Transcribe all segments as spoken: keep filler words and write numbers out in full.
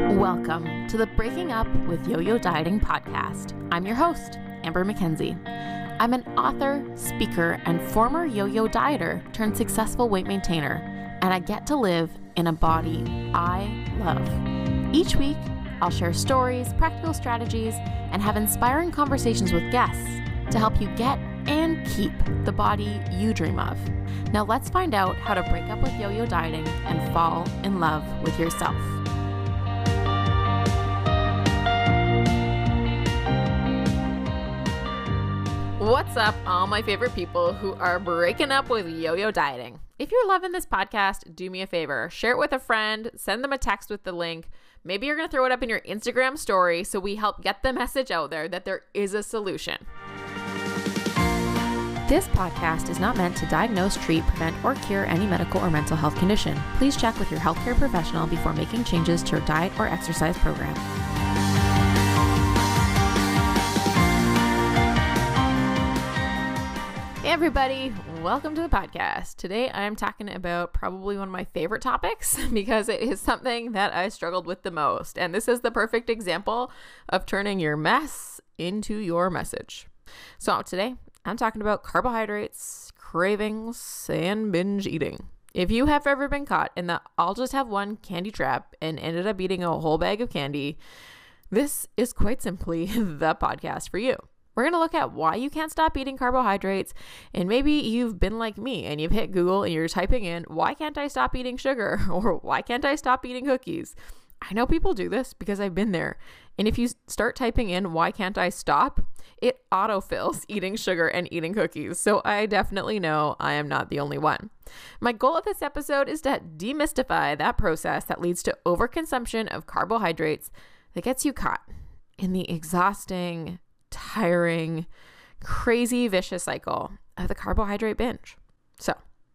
Welcome to the Breaking Up with Yo-Yo Dieting podcast. I'm your host, Amber McKenzie. I'm an author, speaker, and former yo-yo dieter turned successful weight maintainer, and I get to live in a body I love. Each week, I'll share stories, practical strategies, and have inspiring conversations with guests to help you get and keep the body you dream of. Now let's find out how to break up with yo-yo dieting and fall in love with yourself. What's up, all my favorite people who are breaking up with yo-yo dieting? If you're loving this podcast, do me a favor. Share it with a friend, send them a text with the link. Maybe you're going to throw it up in your Instagram story so we help get the message out there that there is a solution. This podcast is not meant to diagnose, treat, prevent, or cure any medical or mental health condition. Please check with your healthcare professional before making changes to your diet or exercise program. Hey everybody, welcome to the podcast. Today I'm talking about probably one of my favorite topics because it is something that I struggled with the most. And this is the perfect example of turning your mess into your message. So today I'm talking about carbohydrates, cravings, and binge eating. If you have ever been caught in the I'll just have one candy trap and ended up eating a whole bag of candy, this is quite simply the podcast for you. We're going to look at why you can't stop eating carbohydrates, and maybe you've been like me and you've hit Google and you're typing in, why can't I stop eating sugar? Or why can't I stop eating cookies? I know people do this because I've been there. And if you start typing in, why can't I stop? It autofills eating sugar and eating cookies. So I definitely know I am not the only one. My goal of this episode is to demystify that process that leads to overconsumption of carbohydrates that gets you caught in the exhausting, tiring, crazy, vicious cycle of the carbohydrate binge. So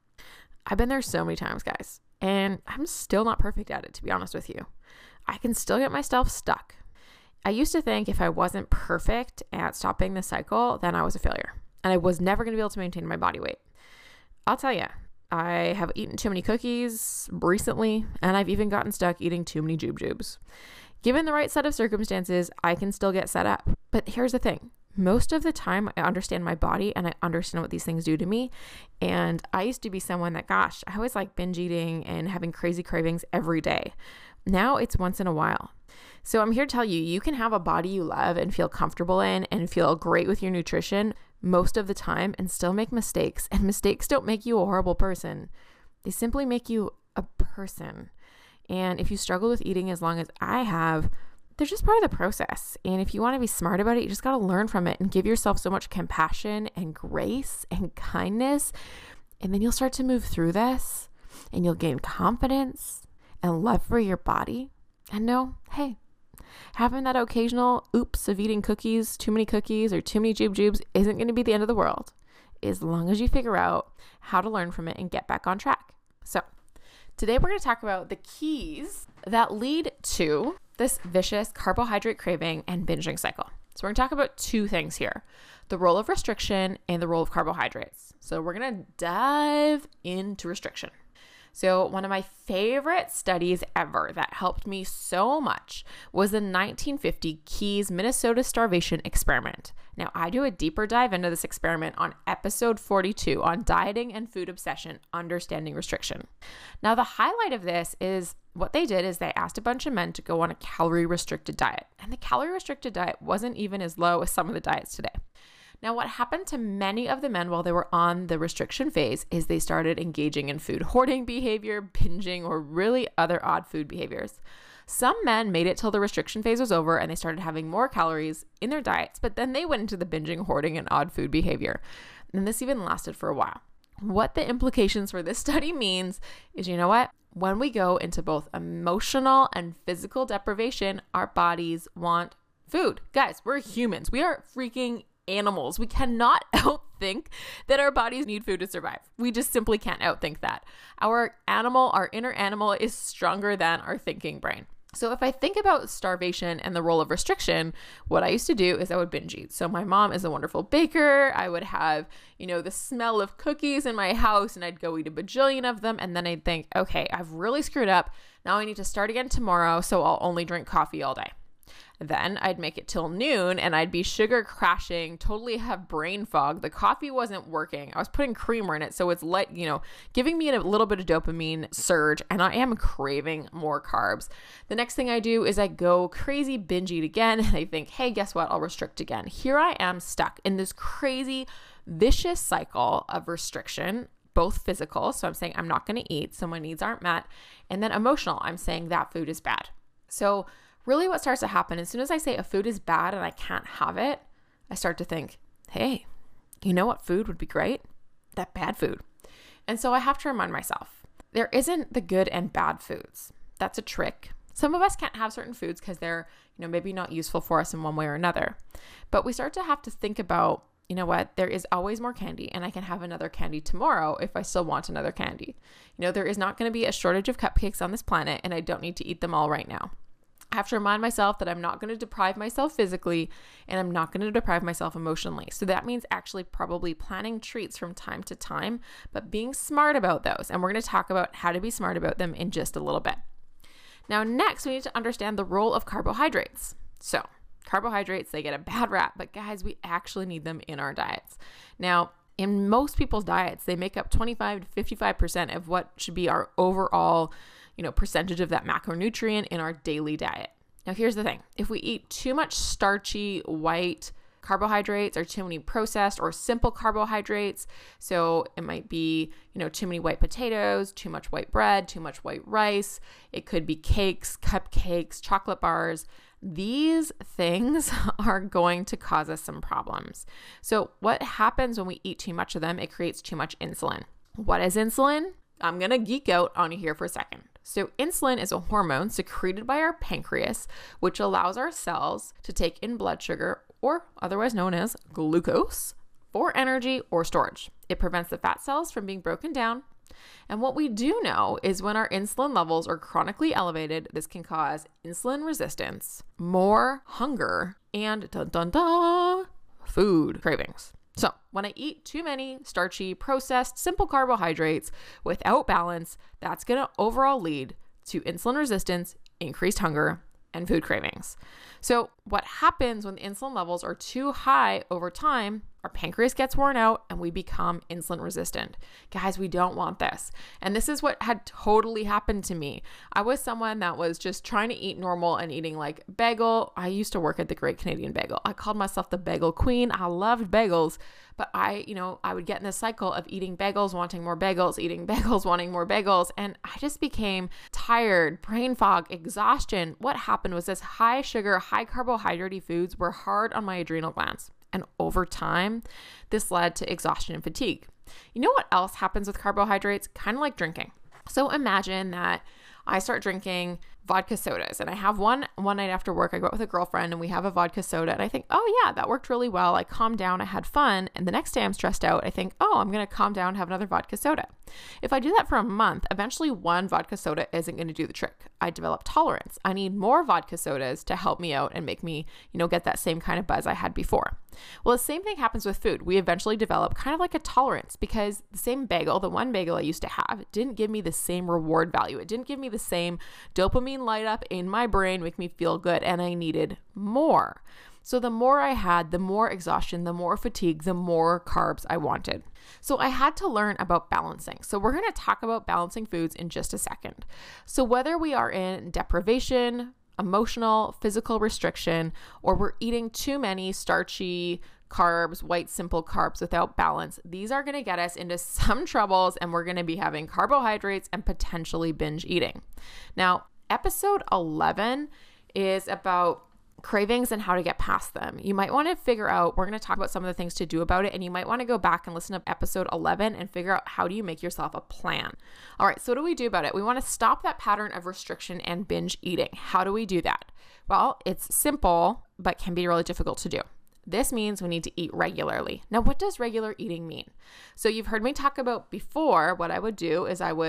I've been there so many times, guys, and I'm still not perfect at it, to be honest with you. I can still get myself stuck. I used to think if I wasn't perfect at stopping the cycle, then I was a failure, and I was never going to be able to maintain my body weight. I'll tell you, I have eaten too many cookies recently, and I've even gotten stuck eating too many Jube Jubes. Given the right set of circumstances, I can still get set up. But here's the thing. Most of the time, I understand my body and I understand what these things do to me. And I used to be someone that, gosh, I always like binge eating and having crazy cravings every day. Now it's once in a while. So I'm here to tell you, you can have a body you love and feel comfortable in and feel great with your nutrition most of the time and still make mistakes. And mistakes don't make you a horrible person. They simply make you a person. And if you struggle with eating as long as I have, they're just part of the process. And if you want to be smart about it, you just got to learn from it and give yourself so much compassion and grace and kindness. And then you'll start to move through this and you'll gain confidence and love for your body. And know, hey, having that occasional oops of eating cookies, too many cookies or too many Jube Jubes isn't going to be the end of the world as long as you figure out how to learn from it and get back on track. So today we're going to talk about the keys that lead to this vicious carbohydrate craving and binging cycle. So we're going to talk about two things here, the role of restriction and the role of carbohydrates. So we're going to dive into restriction. So one of my favorite studies ever that helped me so much was the nineteen fifty Keys Minnesota Starvation Experiment. Now, I do a deeper dive into this experiment on episode forty-two on dieting and food obsession, understanding restriction. Now, the highlight of this is what they did is they asked a bunch of men to go on a calorie restricted diet. And the calorie restricted diet wasn't even as low as some of the diets today. Now, what happened to many of the men while they were on the restriction phase is they started engaging in food hoarding behavior, binging, or really other odd food behaviors. Some men made it till the restriction phase was over and they started having more calories in their diets, but then they went into the binging, hoarding, and odd food behavior. And this even lasted for a while. What the implications for this study means is, you know what? When we go into both emotional and physical deprivation, our bodies want food. Guys, we're humans. We are freaking animals. We cannot outthink that our bodies need food to survive. We just simply can't outthink that. Our animal, our inner animal is stronger than our thinking brain. So if I think about starvation and the role of restriction, what I used to do is I would binge eat. So my mom is a wonderful baker. I would have, you know, the smell of cookies in my house, and I'd go eat a bajillion of them. And then I'd think, okay, I've really screwed up. Now I need to start again tomorrow. So I'll only drink coffee all day. Then I'd make it till noon and I'd be sugar crashing, totally have brain fog. The coffee wasn't working. I was putting creamer in it. So it's like, you know, giving me a little bit of dopamine surge, and I am craving more carbs. The next thing I do is I go crazy binge eat again. And I think, hey, guess what? I'll restrict again. Here I am stuck in this crazy vicious cycle of restriction, both physical. So I'm saying I'm not going to eat, so my needs aren't met. And then emotional. I'm saying that food is bad. So really what starts to happen, as soon as I say a food is bad and I can't have it, I start to think, hey, you know what food would be great? That bad food. And so I have to remind myself, there isn't the good and bad foods. That's a trick. Some of us can't have certain foods because they're, you know, maybe not useful for us in one way or another. But we start to have to think about, you know what, there is always more candy, and I can have another candy tomorrow if I still want another candy. You know, there is not going to be a shortage of cupcakes on this planet, and I don't need to eat them all right now. I have to remind myself that I'm not going to deprive myself physically, and I'm not going to deprive myself emotionally. So that means actually probably planning treats from time to time, but being smart about those. And we're going to talk about how to be smart about them in just a little bit. Now, next, we need to understand the role of carbohydrates. So carbohydrates, they get a bad rap, but guys, we actually need them in our diets. Now, in most people's diets, they make up twenty-five to fifty-five percent of what should be our overall, you know, percentage of that macronutrient in our daily diet. Now, here's the thing. If we eat too much starchy, white carbohydrates, or too many processed or simple carbohydrates, so it might be, you know, too many white potatoes, too much white bread, too much white rice. It could be cakes, cupcakes, chocolate bars. These things are going to cause us some problems. So what happens when we eat too much of them? It creates too much insulin. What is insulin? I'm going to geek out on you here for a second. So insulin is a hormone secreted by our pancreas, which allows our cells to take in blood sugar, or otherwise known as glucose, for energy or storage. It prevents the fat cells from being broken down. And what we do know is when our insulin levels are chronically elevated, this can cause insulin resistance, more hunger, and dun dun dun, food cravings. So when I eat too many starchy, processed, simple carbohydrates without balance, that's going to overall lead to insulin resistance, increased hunger, and food cravings. So what happens when the insulin levels are too high over time? Our pancreas gets worn out and we become insulin resistant. Guys, we don't want this. And this is what had totally happened to me. I was someone that was just trying to eat normal and eating like bagel. I used to work at the Great Canadian Bagel. I called myself the bagel queen. I loved bagels, but I, you know, I would get in this cycle of eating bagels, wanting more bagels, eating bagels, wanting more bagels. And I just became tired, brain fog, exhaustion. What happened was this high sugar, high carbohydrate foods were hard on my adrenal glands. And over time, this led to exhaustion and fatigue. You know what else happens with carbohydrates? Kind of like drinking. So imagine that I start drinking vodka sodas and I have one one night after work. I go out with a girlfriend and we have a vodka soda and I think, oh yeah, that worked really well. I calmed down, I had fun. And the next day I'm stressed out. I think, oh, I'm going to calm down, have another vodka soda. If I do that for a month, eventually one vodka soda isn't going to do the trick. I develop tolerance. I need more vodka sodas to help me out and make me, you know, get that same kind of buzz I had before. Well, the same thing happens with food. We eventually develop kind of like a tolerance because the same bagel, the one bagel I used to have, didn't give me the same reward value. It didn't give me the same dopamine light up in my brain, make me feel good, and I needed more. So the more I had, the more exhaustion, the more fatigue, the more carbs I wanted. So I had to learn about balancing. So we're going to talk about balancing foods in just a second. So whether we are in deprivation, emotional, physical restriction, or we're eating too many starchy carbs, white, simple carbs without balance, these are going to get us into some troubles and we're going to be having carbohydrates and potentially binge eating. Now, episode eleven is about cravings and how to get past them. You might want to figure out, we're going to talk about some of the things to do about it, and you might want to go back and listen to episode eleven and figure out how do you make yourself a plan. All right, so what do we do about it? We want to stop that pattern of restriction and binge eating. How do we do that? Well, it's simple, but can be really difficult to do. This means we need to eat regularly. Now, what does regular eating mean? So you've heard me talk about before, what I would do is I would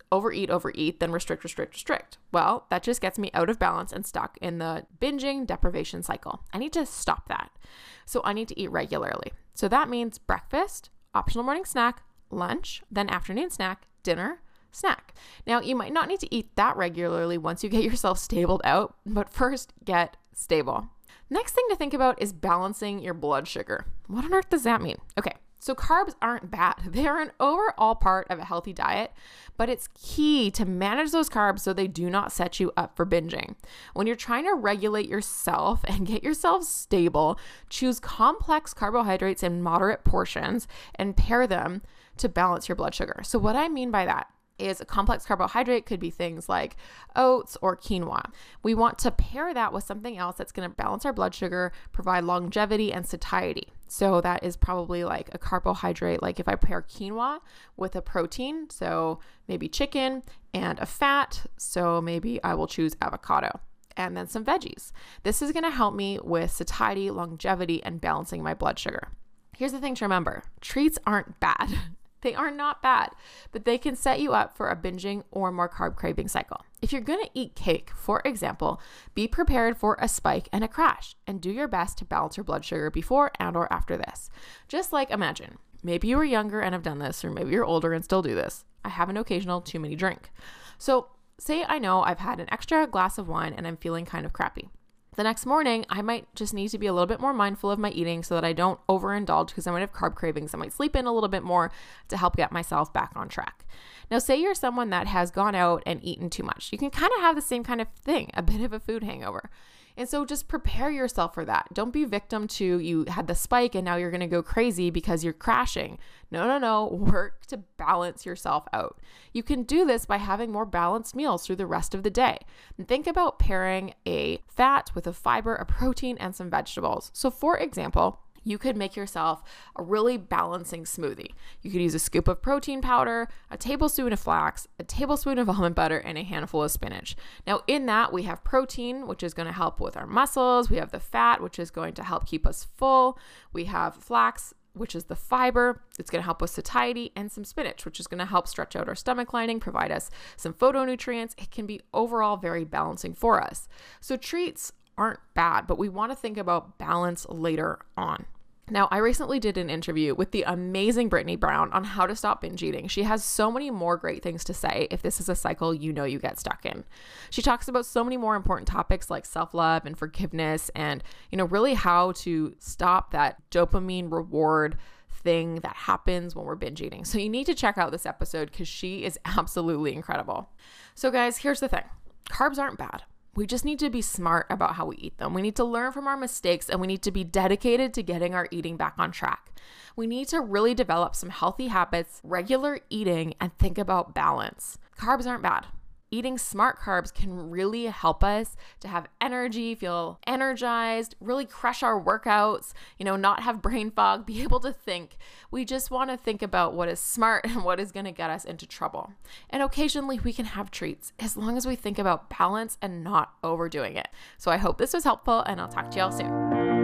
overeat, overeat, then restrict, restrict, restrict. Well, that just gets me out of balance and stuck in the binging deprivation cycle. I need to stop that. So I need to eat regularly. So that means breakfast, optional morning snack, lunch, then afternoon snack, dinner, snack. Now, you might not need to eat that regularly once you get yourself stabled out, but first get stable. Next thing to think about is balancing your blood sugar. What on earth does that mean? Okay, so carbs aren't bad. They are an overall part of a healthy diet, but it's key to manage those carbs so they do not set you up for binging. When you're trying to regulate yourself and get yourself stable, choose complex carbohydrates in moderate portions and pair them to balance your blood sugar. So what I mean by that is a complex carbohydrate could be things like oats or quinoa. We want to pair that with something else that's going to balance our blood sugar, provide longevity and satiety. So that is probably like a carbohydrate, like if I pair quinoa with a protein, so maybe chicken, and a fat, so maybe I will choose avocado, and then some veggies. This is going to help me with satiety, longevity, and balancing my blood sugar. Here's the thing to remember. Treats aren't bad. They are not bad, but they can set you up for a binging or more carb craving cycle. If you're going to eat cake, for example, be prepared for a spike and a crash, and do your best to balance your blood sugar before and or after this. Just like imagine, maybe you were younger and have done this, or maybe you're older and still do this. I have an occasional too many drink. So say I know I've had an extra glass of wine and I'm feeling kind of crappy. The next morning, I might just need to be a little bit more mindful of my eating so that I don't overindulge because I might have carb cravings. I might sleep in a little bit more to help get myself back on track. Now, say you're someone that has gone out and eaten too much. You can kind of have the same kind of thing, a bit of a food hangover. And so just prepare yourself for that. Don't be victim to you had the spike and now you're going to go crazy because you're crashing. No, no, no. Work to balance yourself out. You can do this by having more balanced meals through the rest of the day. And think about pairing a fat with a fiber, a protein, and some vegetables. So for example, you could make yourself a really balancing smoothie. You could use a scoop of protein powder, a tablespoon of flax, a tablespoon of almond butter, and a handful of spinach. Now in that we have protein, which is going to help with our muscles. We have the fat, which is going to help keep us full. We have flax, which is the fiber. It's going to help with satiety, and some spinach, which is going to help stretch out our stomach lining, provide us some phytonutrients. It can be overall very balancing for us. So treats aren't bad, but we want to think about balance later on. Now, I recently did an interview with the amazing Brittany Brown on how to stop binge eating. She has so many more great things to say if this is a cycle you know you get stuck in. She talks about so many more important topics like self-love and forgiveness and, you know, really how to stop that dopamine reward thing that happens when we're binge eating. So you need to check out this episode because she is absolutely incredible. So guys, here's the thing. Carbs aren't bad. We just need to be smart about how we eat them. We need to learn from our mistakes, and we need to be dedicated to getting our eating back on track. We need to really develop some healthy habits, regular eating, and think about balance. Carbs aren't bad. Eating smart carbs can really help us to have energy, feel energized, really crush our workouts, you know, not have brain fog, be able to think. We just want to think about what is smart and what is going to get us into trouble. And occasionally we can have treats as long as we think about balance and not overdoing it. So I hope this was helpful, and I'll talk to y'all soon.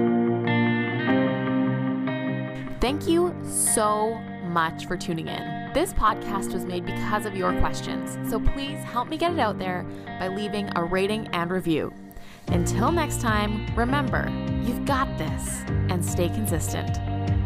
Thank you so much for tuning in. This podcast was made because of your questions, so please help me get it out there by leaving a rating and review. Until next time, remember, you've got this, and stay consistent.